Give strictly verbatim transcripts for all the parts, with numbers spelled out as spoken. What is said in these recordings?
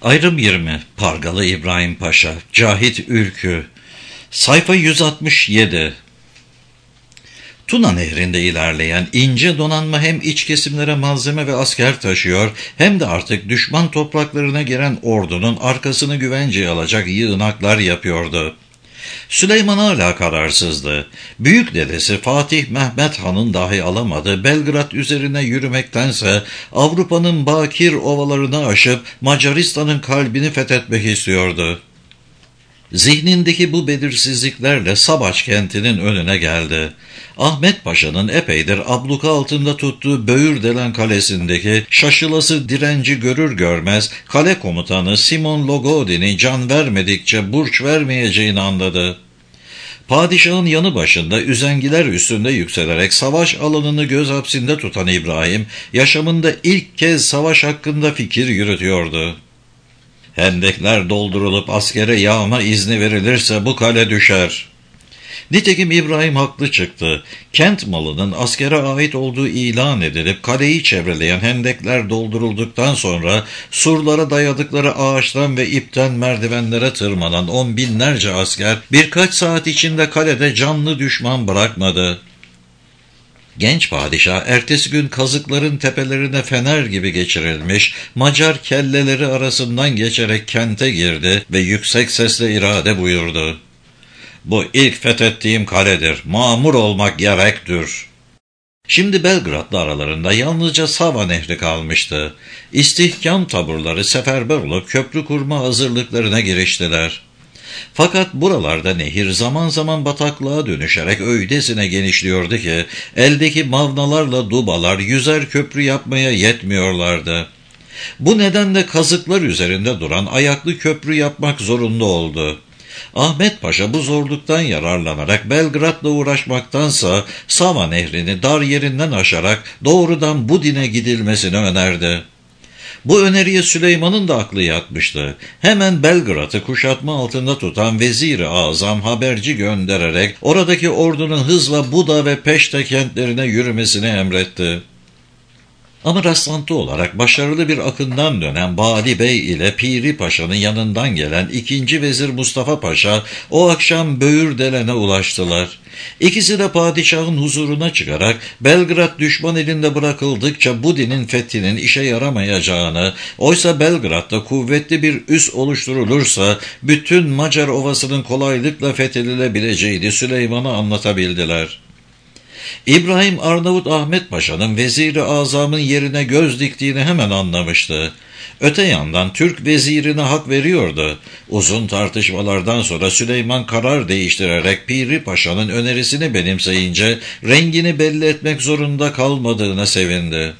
Ayrım yirmi. Pargalı İbrahim Paşa. Cahit Ülkü. Sayfa yüz altmış yedi. Tuna Nehri'nde ilerleyen ince donanma hem iç kesimlere malzeme ve asker taşıyor, hem de artık düşman topraklarına giren ordunun arkasını güvenceye alacak yığınaklar yapıyordu. Süleyman hala kararsızdı. Büyük dedesi Fatih Mehmet Han'ın dahi alamadığı Belgrad üzerine yürümektense Avrupa'nın bakir ovalarını aşıp Macaristan'ın kalbini fethetmek istiyordu. Zihnindeki bu belirsizliklerle Sabaç kentinin önüne geldi. Ahmet Paşa'nın epeydir abluka altında tuttuğu Böğürdelen Kalesi'ndeki şaşılası direnci görür görmez kale komutanı Simon Logodin'i can vermedikçe burç vermeyeceğini anladı. Padişahın yanı başında üzengiler üstünde yükselerek savaş alanını göz hapsinde tutan İbrahim, yaşamında ilk kez savaş hakkında fikir yürütüyordu. Hendekler doldurulup askere yağma izni verilirse bu kale düşer. Nitekim İbrahim haklı çıktı. Kent malının askere ait olduğu ilan edilip kaleyi çevreleyen hendekler doldurulduktan sonra surlara dayadıkları ağaçtan ve ipten merdivenlere tırmanan on binlerce asker birkaç saat içinde kalede canlı düşman bırakmadı. Genç padişah ertesi gün kazıkların tepelerine fener gibi geçirilmiş Macar kelleleri arasından geçerek kente girdi ve yüksek sesle irade buyurdu. "Bu ilk fethettiğim kaledir. Mamur olmak gerektir." Şimdi Belgrad'la aralarında yalnızca Sava Nehri kalmıştı. İstihkam taburları seferber olup köprü kurma hazırlıklarına giriştiler. Fakat buralarda nehir zaman zaman bataklığa dönüşerek öylesine genişliyordu ki eldeki mavnalarla dubalar yüzer köprü yapmaya yetmiyorlardı. Bu nedenle kazıklar üzerinde duran ayaklı köprü yapmak zorunda oldu. Ahmet Paşa bu zorluktan yararlanarak Belgrad'la uğraşmaktansa Sava Nehri'ni dar yerinden aşarak doğrudan Budin'e gidilmesini önerdi. Bu öneriye Süleyman'ın da aklı yatmıştı. Hemen Belgrad'ı kuşatma altında tutan Vezir-i Azam haberci göndererek oradaki ordunun hızla Buda ve Peşte kentlerine yürümesini emretti. Ama rastlantı olarak başarılı bir akından dönen Bali Bey ile Piri Paşa'nın yanından gelen ikinci Vezir Mustafa Paşa o akşam Böğürdelen'e ulaştılar. İkisi de padişahın huzuruna çıkarak Belgrad düşman elinde bırakıldıkça Budin'in fethinin işe yaramayacağını, oysa Belgrad'da kuvvetli bir üs oluşturulursa bütün Macar ovasının kolaylıkla fethedilebileceğini Süleyman'a anlatabildiler. İbrahim Arnavut Ahmet Paşa'nın Vezir-i Azam'ın yerine göz diktiğini hemen anlamıştı. Öte yandan Türk vezirine hak veriyordu. Uzun tartışmalardan sonra Süleyman karar değiştirerek Piri Paşa'nın önerisini benimseyince rengini belli etmek zorunda kalmadığına sevindi.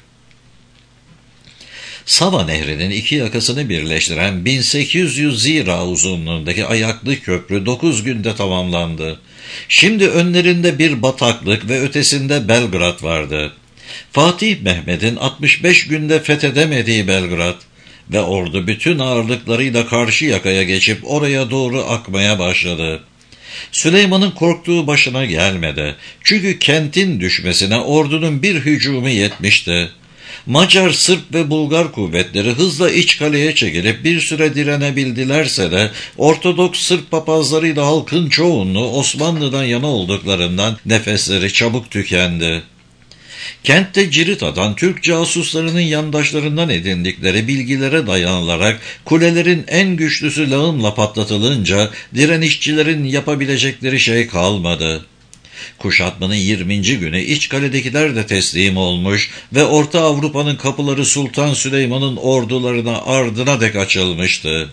Sava Nehri'nin iki yakasını birleştiren bin sekiz yüz zira uzunluğundaki ayaklı köprü dokuz günde tamamlandı. Şimdi önlerinde bir bataklık ve ötesinde Belgrad vardı. Fatih Mehmet'in altmış beş günde fethedemediği Belgrad ve ordu bütün ağırlıklarıyla karşı yakaya geçip oraya doğru akmaya başladı. Süleyman'ın korktuğu başına gelmedi. Çünkü kentin düşmesine ordunun bir hücumu yetmişti. Macar, Sırp ve Bulgar kuvvetleri hızla iç kaleye çekilip bir süre direnebildilerse de Ortodoks Sırp papazlarıyla halkın çoğunluğu Osmanlı'dan yana olduklarından nefesleri çabuk tükendi. Kentte cirit atan Türk casuslarının yandaşlarından edindikleri bilgilere dayanılarak kulelerin en güçlüsü lağımla patlatılınca direnişçilerin yapabilecekleri şey kalmadı. Kuşatmanın yirminci günü iç kaledekiler de teslim olmuş ve Orta Avrupa'nın kapıları Sultan Süleyman'ın ordularına ardına dek açılmıştı.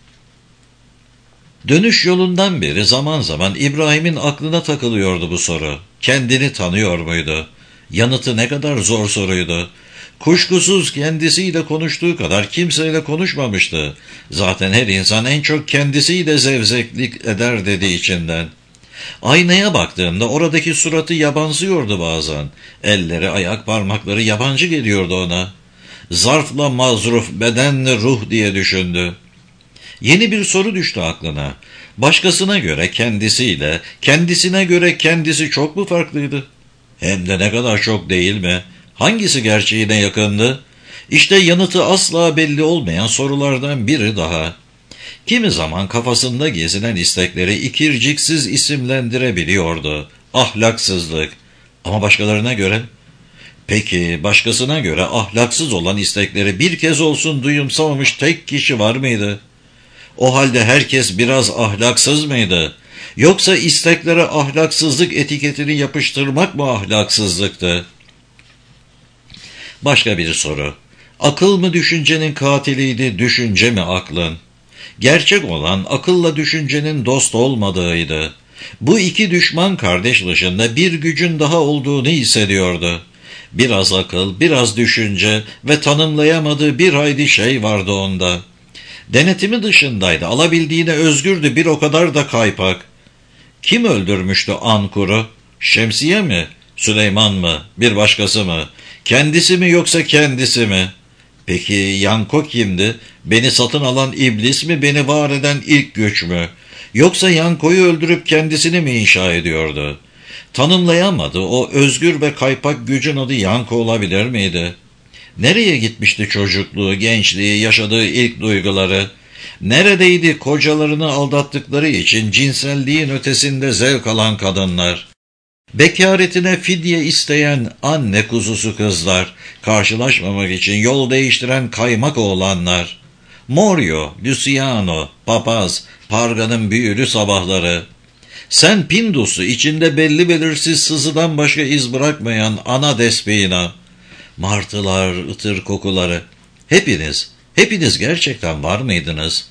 Dönüş yolundan beri zaman zaman İbrahim'in aklına takılıyordu bu soru. Kendini tanıyor muydu? Yanıtı ne kadar zor soruydu. Kuşkusuz kendisiyle konuştuğu kadar kimseyle konuşmamıştı. Zaten her insan en çok kendisiyle zevzeklik eder dedi içinden. Aynaya baktığında oradaki suratı yabansıyordu bazen. Elleri, ayak parmakları yabancı geliyordu ona. Zarfla mazruf, bedenle ruh diye düşündü. Yeni bir soru düştü aklına. Başkasına göre kendisiyle, kendisine göre kendisi çok mu farklıydı? Hem de ne kadar çok değil mi? Hangisi gerçeğine yakındı? İşte yanıtı asla belli olmayan sorulardan biri daha. Kimi zaman kafasında gezinen istekleri ikirciksiz isimlendirebiliyordu. Ahlaksızlık. Ama başkalarına göre? Peki başkasına göre ahlaksız olan istekleri bir kez olsun duyumsamamış tek kişi var mıydı? O halde herkes biraz ahlaksız mıydı? Yoksa isteklere ahlaksızlık etiketini yapıştırmak mı ahlaksızlıktı? Başka bir soru. Akıl mı düşüncenin katiliydi, düşünce mi aklın? Gerçek olan akılla düşüncenin dost olmadığıydı. Bu iki düşman kardeş dışında bir gücün daha olduğunu hissediyordu. Biraz akıl, biraz düşünce ve tanımlayamadığı bir hayli şey vardı onda. Denetimi dışındaydı, alabildiğine özgürdü, bir o kadar da kaypak. Kim öldürmüştü Ankur'u? Şemsiye mi? Süleyman mı? Bir başkası mı? Kendisi mi yoksa kendisi mi? Peki Yanko kimdi? Beni satın alan iblis mi, beni var eden ilk güç mü? Yoksa Yanko'yu öldürüp kendisini mi inşa ediyordu? Tanımlayamadı, o özgür ve kaypak gücün adı Yanko olabilir miydi? Nereye gitmişti çocukluğu, gençliği, yaşadığı ilk duyguları? Neredeydi kocalarını aldattıkları için cinselliğin ötesinde zevk alan kadınlar? Bekaretine fidye isteyen anne kuzusu kızlar, karşılaşmamak için yol değiştiren kaymak oğlanlar, Morio, Luciano, papaz, parganın büyülü sabahları, sen Pindus'u içinde belli belirsiz sızıdan başka iz bırakmayan ana despina, martılar, ıtır kokuları, hepiniz, hepiniz gerçekten var mıydınız?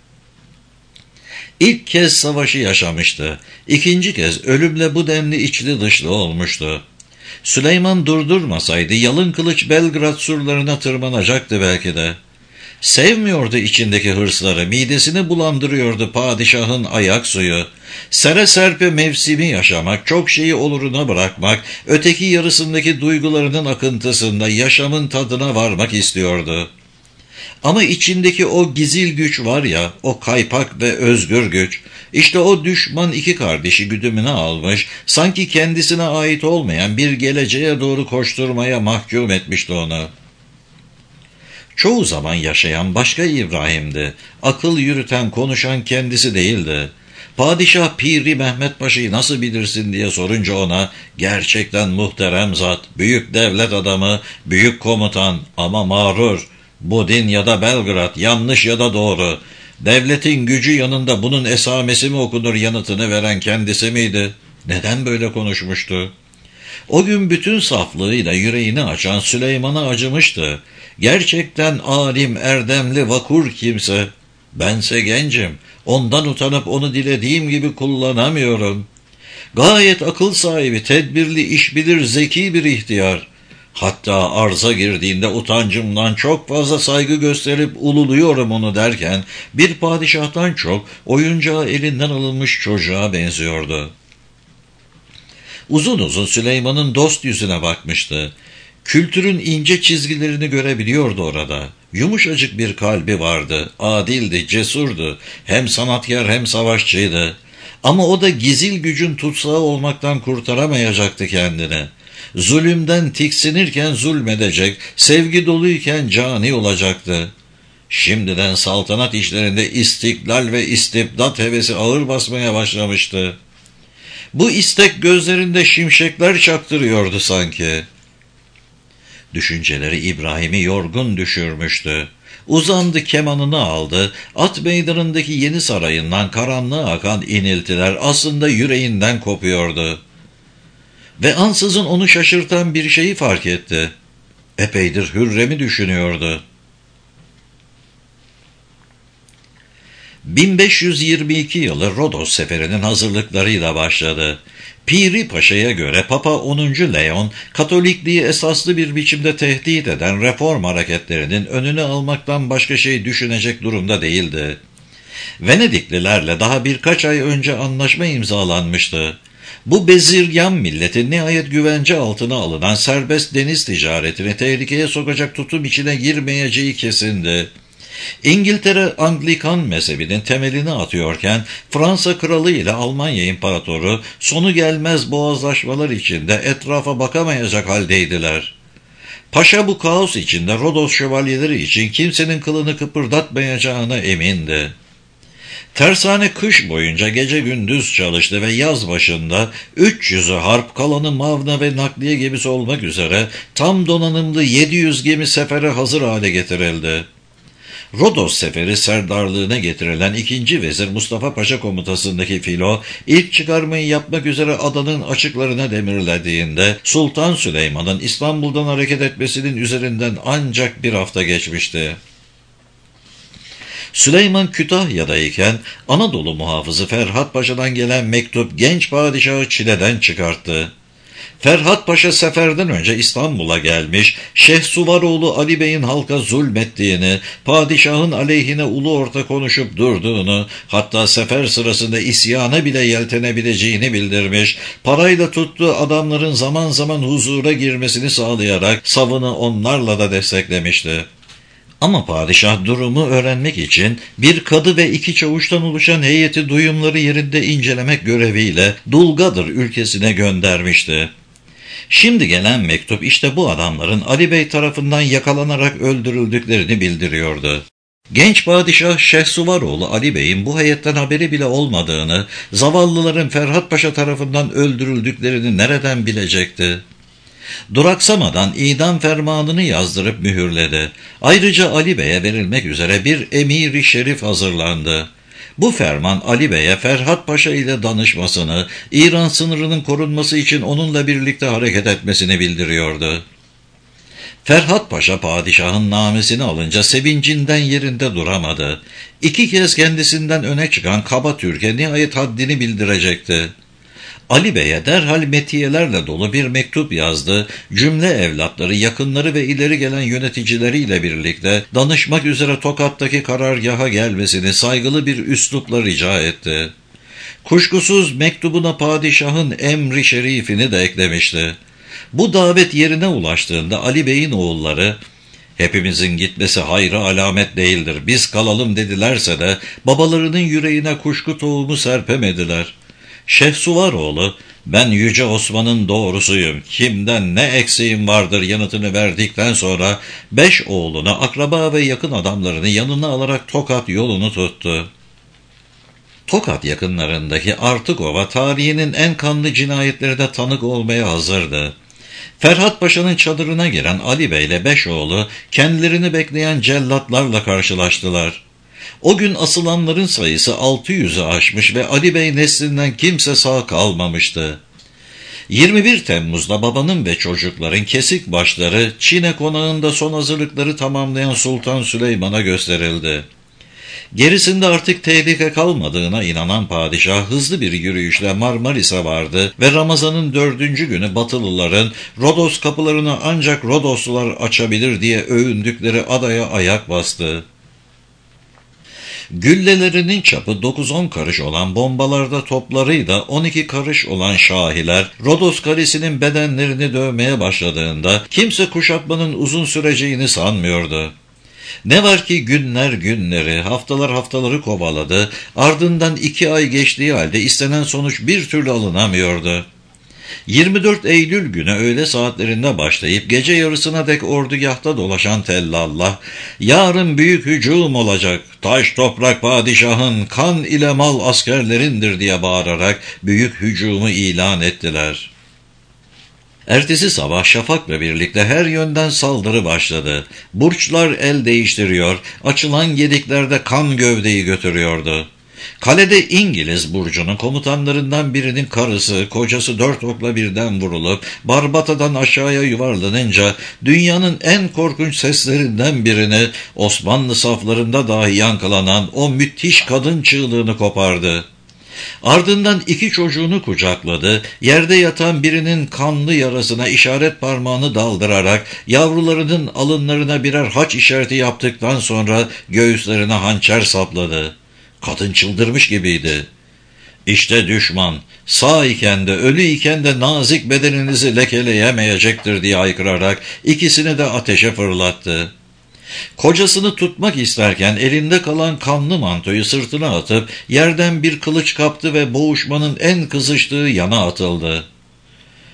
İlk kez savaşı yaşamıştı. İkinci kez ölümle bu denli içli dışlı olmuştu. Süleyman durdurmasaydı yalın kılıç Belgrad surlarına tırmanacaktı belki de. Sevmiyordu içindeki hırsları, midesini bulandırıyordu padişahın ayak suyu. Sere serpe mevsimi yaşamak, çok şeyi oluruna bırakmak, öteki yarısındaki duygularının akıntısında yaşamın tadına varmak istiyordu. Ama içindeki o gizil güç var ya, o kaypak ve özgür güç, işte o düşman iki kardeşi güdümüne almış, sanki kendisine ait olmayan bir geleceğe doğru koşturmaya mahkum etmişti onu. Çoğu zaman yaşayan başka İbrahim'di, akıl yürüten, konuşan kendisi değildi. Padişah Piri Mehmet Paşa'yı nasıl bilirsin diye sorunca ona, gerçekten muhterem zat, büyük devlet adamı, büyük komutan ama mağrur, Budin ya da Belgrad, yanlış ya da doğru, devletin gücü yanında bunun esamesi mi okunur yanıtını veren kendisi miydi? Neden böyle konuşmuştu? O gün bütün saflığıyla yüreğini açan Süleyman'a acımıştı. Gerçekten alim, erdemli, vakur kimse. Bense gencim, ondan utanıp onu dilediğim gibi kullanamıyorum. Gayet akıl sahibi, tedbirli, iş bilir, zeki bir ihtiyar. Hatta arza girdiğinde utancımdan çok fazla saygı gösterip ululuyorum onu derken, bir padişahtan çok oyuncağı elinden alınmış çocuğa benziyordu. Uzun uzun Süleyman'ın dost yüzüne bakmıştı. Kültürün ince çizgilerini görebiliyordu orada. Yumuşacık bir kalbi vardı, adildi, cesurdu, hem sanatkar hem savaşçıydı. Ama o da gizil gücün tutsağı olmaktan kurtaramayacaktı kendini. Zulümden tiksinirken zulmedecek, sevgi doluyken cani olacaktı. Şimdiden saltanat işlerinde istiklal ve istibdat hevesi ağır basmaya başlamıştı. Bu istek gözlerinde şimşekler çaktırıyordu sanki. Düşünceleri İbrahim'i yorgun düşürmüştü. Uzandı, kemanını aldı, at meydanındaki yeni sarayından karanlığa akan iniltiler aslında yüreğinden kopuyordu. Ve ansızın onu şaşırtan bir şeyi fark etti. Epeydir Hürrem'i düşünüyordu. bin beş yüz yirmi iki yılı Rodos seferinin hazırlıklarıyla başladı. Piri Paşa'ya göre Papa onuncu Leon, Katolikliği esaslı bir biçimde tehdit eden reform hareketlerinin önünü almaktan başka şey düşünecek durumda değildi. Venediklilerle daha birkaç ay önce anlaşma imzalanmıştı. Bu bezirgan milletin nihayet güvence altına alınan serbest deniz ticaretini tehlikeye sokacak tutum içine girmeyeceği kesindi. İngiltere Anglikan mezhebinin temelini atıyorken Fransa kralı ile Almanya imparatoru sonu gelmez boğazlaşmalar içinde etrafa bakamayacak haldeydiler. Paşa bu kaos içinde Rodos şövalyeleri için kimsenin kılını kıpırdatmayacağına emindi. Tersane kış boyunca gece gündüz çalıştı ve yaz başında üç yüzü harp, kalanı mavna ve nakliye gemisi olmak üzere tam donanımlı yedi yüz gemi sefere hazır hale getirildi. Rodos seferi serdarlığına getirilen ikinci vezir Mustafa Paşa komutasındaki filo, ilk çıkarmayı yapmak üzere adanın açıklarına demirlediğinde Sultan Süleyman'ın İstanbul'dan hareket etmesinin üzerinden ancak bir hafta geçmişti. Süleyman Kütahya'dayken Anadolu muhafızı Ferhat Paşa'dan gelen mektup genç padişahı çileden çıkarttı. Ferhat Paşa seferden önce İstanbul'a gelmiş, Şehsuvaroğlu Ali Bey'in halka zulmettiğini, padişahın aleyhine ulu orta konuşup durduğunu, hatta sefer sırasında isyana bile yeltenebileceğini bildirmiş, parayla tuttuğu adamların zaman zaman huzura girmesini sağlayarak savını onlarla da desteklemişti. Ama padişah durumu öğrenmek için bir kadı ve iki çavuştan oluşan heyeti duyumları yerinde incelemek göreviyle Dulgadır ülkesine göndermişti. Şimdi gelen mektup işte bu adamların Ali Bey tarafından yakalanarak öldürüldüklerini bildiriyordu. Genç padişah Şehsuvaroğlu Ali Bey'in bu heyetten haberi bile olmadığını, zavallıların Ferhat Paşa tarafından öldürüldüklerini nereden bilecekti? Duraksamadan idam fermanını yazdırıp mühürledi. Ayrıca Ali Bey'e verilmek üzere bir emir-i şerif hazırlandı. Bu ferman Ali Bey'e Ferhat Paşa ile danışmasını, İran sınırının korunması için onunla birlikte hareket etmesini bildiriyordu. Ferhat Paşa padişahın namesini alınca sevincinden yerinde duramadı. İki kez kendisinden öne çıkan kaba Türk'e nihayet haddini bildirecekti. Ali Bey'e derhal metiyelerle dolu bir mektup yazdı, cümle evlatları, yakınları ve ileri gelen yöneticileriyle birlikte danışmak üzere Tokat'taki karargaha gelmesini saygılı bir üslupla rica etti. Kuşkusuz mektubuna padişahın emri şerifini de eklemişti. Bu davet yerine ulaştığında Ali Bey'in oğulları, "Hepimizin gitmesi hayra alamet değildir, biz kalalım" dedilerse de babalarının yüreğine kuşku tohumu serpemediler. Şehsuvaroğlu, "Ben Yüce Osman'ın doğrusuyum, kimden ne eksiğim vardır" yanıtını verdikten sonra beş oğlunu, akraba ve yakın adamlarını yanına alarak Tokat yolunu tuttu. Tokat yakınlarındaki Artıkova tarihinin en kanlı cinayetlerine tanık olmaya hazırdı. Ferhat Paşa'nın çadırına giren Ali Bey ile beş oğlu kendilerini bekleyen cellatlarla karşılaştılar. O gün asılanların sayısı altı yüzü aşmış ve Ali Bey neslinden kimse sağ kalmamıştı. yirmi bir Temmuz'da babanın ve çocukların kesik başları Çine konağında son hazırlıkları tamamlayan Sultan Süleyman'a gösterildi. Gerisinde artık tehlike kalmadığına inanan padişah hızlı bir yürüyüşle Marmaris'e vardı ve Ramazan'ın dördüncü günü Batılıların Rodos kapılarını ancak Rodoslular açabilir diye övündükleri adaya ayak bastı. Güllelerinin çapı dokuz on karış olan bombalarda toplarıyla on iki karış olan şahiler Rodos kalesinin bedenlerini dövmeye başladığında kimse kuşatmanın uzun süreceğini sanmıyordu. Ne var ki günler günleri, haftalar haftaları kovaladı, ardından iki ay geçtiği halde istenen sonuç bir türlü alınamıyordu. yirmi dört Eylül günü öğle saatlerinde başlayıp gece yarısına dek ordugahta dolaşan tellallah, "Yarın büyük hücum olacak, taş toprak padişahın, kan ile mal askerlerindir" diye bağırarak büyük hücumu ilan ettiler. Ertesi sabah şafakla birlikte her yönden saldırı başladı. Burçlar el değiştiriyor, açılan gediklerde kan gövdeyi götürüyordu. Kalede İngiliz burcunun komutanlarından birinin karısı, kocası dört okla birden vurulup Barbata'dan aşağıya yuvarlanınca dünyanın en korkunç seslerinden birini, Osmanlı saflarında dahi yankılanan o müthiş kadın çığlığını kopardı. Ardından iki çocuğunu kucakladı, yerde yatan birinin kanlı yarasına işaret parmağını daldırarak yavrularının alınlarına birer haç işareti yaptıktan sonra göğüslerine hançer sapladı. Kadın çıldırmış gibiydi. "İşte düşman, sağ iken de ölü iken de nazik bedeninizi lekeleyemeyecektir" diye haykırarak ikisini de ateşe fırlattı. Kocasını tutmak isterken elinde kalan kanlı mantoyu sırtına atıp yerden bir kılıç kaptı ve boğuşmanın en kızıştığı yana atıldı.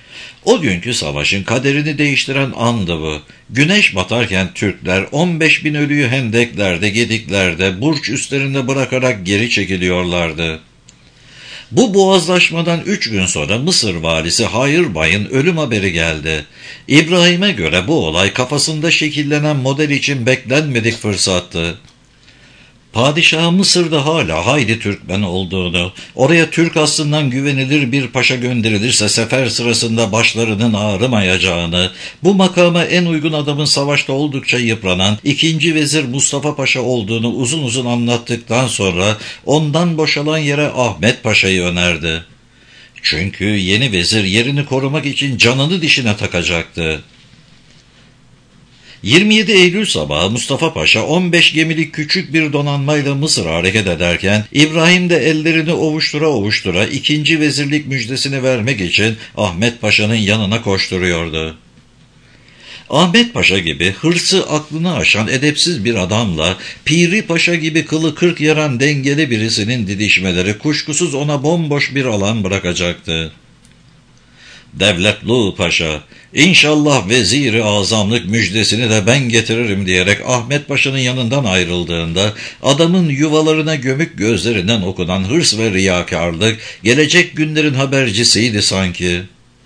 O günkü savaşın kaderini değiştiren andı bu. Güneş batarken Türkler on beş bin ölüyü hendeklerde, gediklerde, burç üstlerinde bırakarak geri çekiliyorlardı. Bu boğazlaşmadan üç gün sonra Mısır valisi Hayır Bay'ın ölüm haberi geldi. İbrahim'e göre bu olay kafasında şekillenen model için beklenmedik fırsattı. Padişah Mısır'da hala hayli Türkmen olduğunu, oraya Türk aslından güvenilir bir paşa gönderilirse sefer sırasında başlarının ağrımayacağını, bu makama en uygun adamın savaşta oldukça yıpranan ikinci Vezir Mustafa Paşa olduğunu uzun uzun anlattıktan sonra ondan boşalan yere Ahmet Paşa'yı önerdi. Çünkü yeni vezir yerini korumak için canını dişine takacaktı. yirmi yedi Eylül sabahı Mustafa Paşa on beş gemilik küçük bir donanmayla Mısır'a hareket ederken İbrahim de ellerini ovuştura ovuştura ikinci vezirlik müjdesini vermek için Ahmet Paşa'nın yanına koşturuyordu. Ahmet Paşa gibi hırsı aklını aşan edepsiz bir adamla Piri Paşa gibi kılı kırk yaran dengeli birisinin didişmeleri kuşkusuz ona bomboş bir alan bırakacaktı. Devletlu Paşa, İnşallah vezir-i azamlık müjdesini de ben getiririm diyerek Ahmet Paşa'nın yanından ayrıldığında adamın yuvalarına gömük gözlerinden okunan hırs ve riyakarlık gelecek günlerin habercisiydi sanki.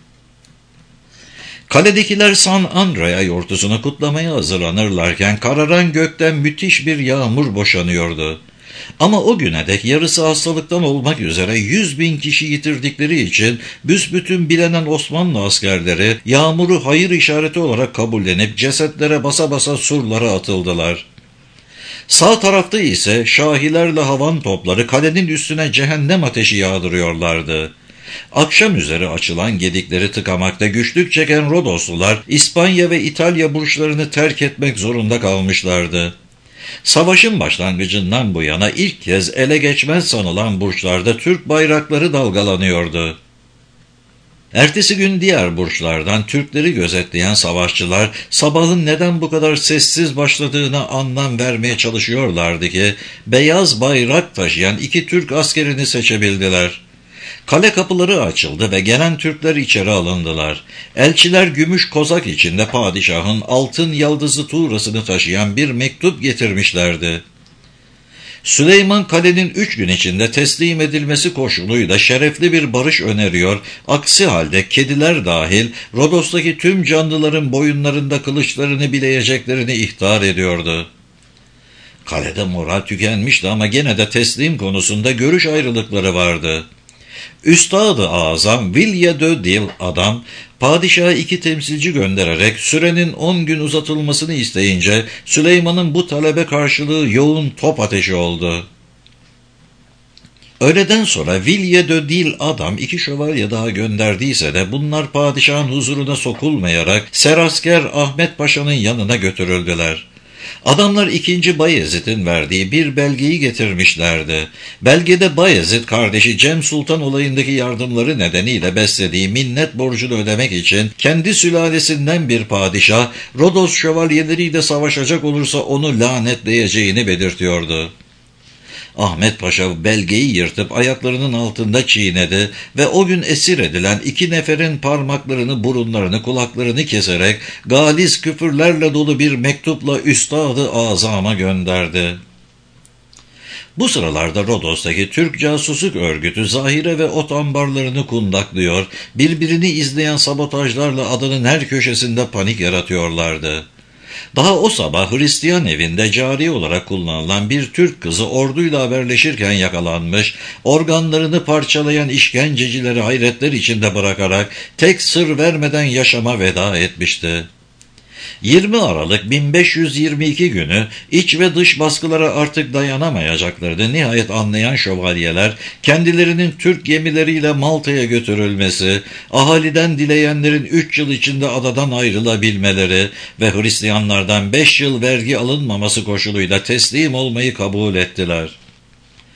Kaledekiler San Andrea yortusunu kutlamaya hazırlanırlarken kararan gökten müthiş bir yağmur boşanıyordu. Ama o güne dek yarısı hastalıktan olmak üzere yüz bin kişi yitirdikleri için büsbütün bilenen Osmanlı askerleri yağmuru hayır işareti olarak kabullenip cesetlere basa basa surlara atıldılar. Sağ tarafta ise şahilerle havan topları kalenin üstüne cehennem ateşi yağdırıyorlardı. Akşam üzeri açılan gedikleri tıkamakta güçlük çeken Rodoslular İspanya ve İtalya burçlarını terk etmek zorunda kalmışlardı. Savaşın başlangıcından bu yana ilk kez ele geçmez sanılan burçlarda Türk bayrakları dalgalanıyordu. Ertesi gün diğer burçlardan Türkleri gözetleyen savaşçılar sabahın neden bu kadar sessiz başladığına anlam vermeye çalışıyorlardı ki beyaz bayrak taşıyan iki Türk askerini seçebildiler. Kale kapıları açıldı ve gelen Türkler içeri alındılar. Elçiler gümüş kozak içinde padişahın altın yaldızlı tuğrasını taşıyan bir mektup getirmişlerdi. Süleyman kalenin üç gün içinde teslim edilmesi koşuluyla şerefli bir barış öneriyor, aksi halde kediler dahil Rodos'taki tüm canlıların boyunlarında kılıçlarını bileyeceklerini ihtar ediyordu. Kalede moral tükenmişti ama gene de teslim konusunda görüş ayrılıkları vardı. Üstad-ı Azam Vilya de Dil adam, padişaha iki temsilci göndererek sürenin on gün uzatılmasını isteyince Süleyman'ın bu talebe karşılığı yoğun top ateşi oldu. Öğleden sonra Vilya de Dil adam iki şövalye daha gönderdiyse de bunlar padişahın huzuruna sokulmayarak Serasker Ahmet Paşa'nın yanına götürüldüler. Adamlar ikinci Bayezid'in verdiği bir belgeyi getirmişlerdi. Belgede Bayezid kardeşi Cem Sultan olayındaki yardımları nedeniyle beslediği minnet borcunu ödemek için kendi sülalesinden bir padişah Rodos şövalyeleriyle savaşacak olursa onu lanetleyeceğini belirtiyordu. Ahmet Paşa belgeyi yırtıp ayaklarının altında çiğnedi ve o gün esir edilen iki neferin parmaklarını, burunlarını, kulaklarını keserek galiz küfürlerle dolu bir mektupla Üstad-ı Azam'a gönderdi. Bu sıralarda Rodos'taki Türk casusluk örgütü zahire ve ot ambarlarını kundaklıyor, birbirini izleyen sabotajlarla adanın her köşesinde panik yaratıyorlardı. Daha o sabah Hristiyan evinde cari olarak kullanılan bir Türk kızı orduyla haberleşirken yakalanmış, organlarını parçalayan işkencecileri hayretler içinde bırakarak tek sır vermeden yaşama veda etmişti. yirmi Aralık bin beş yüz yirmi iki günü iç ve dış baskılara artık dayanamayacaklarını nihayet anlayan şövalyeler kendilerinin Türk gemileriyle Malta'ya götürülmesi, ahaliden dileyenlerin üç yıl içinde adadan ayrılabilmeleri ve Hristiyanlardan beş yıl vergi alınmaması koşuluyla teslim olmayı kabul ettiler.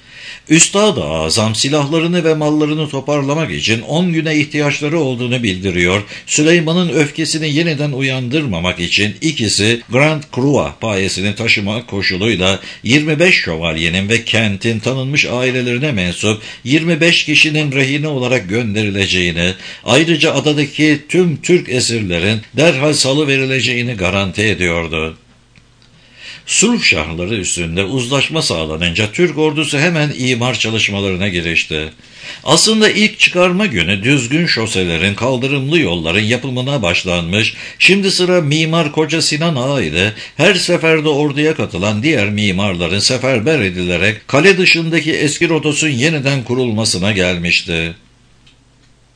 Üstad-ı Azam silahlarını ve mallarını toparlamak için on güne ihtiyaçları olduğunu bildiriyor. Süleyman'ın öfkesini yeniden uyandırmamak için ikisi Grand Croix payesini taşıma koşuluyla yirmi beş şövalyenin ve kentin tanınmış ailelerine mensup yirmi beş kişinin rehine olarak gönderileceğini, ayrıca adadaki tüm Türk esirlerin derhal salıverileceğini garanti ediyordu. Sulh şartları üstünde uzlaşma sağlanınca Türk ordusu hemen imar çalışmalarına girişti. Aslında ilk çıkarma günü düzgün şoselerin, kaldırımlı yolların yapımına başlanmış, şimdi sıra Mimar Koca Sinan Ağa ile her seferde orduya katılan diğer mimarların seferber edilerek kale dışındaki eski rotosun yeniden kurulmasına gelmişti.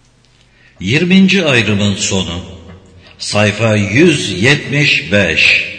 yirminci ayrımın sonu. Sayfa yüz yetmiş beş.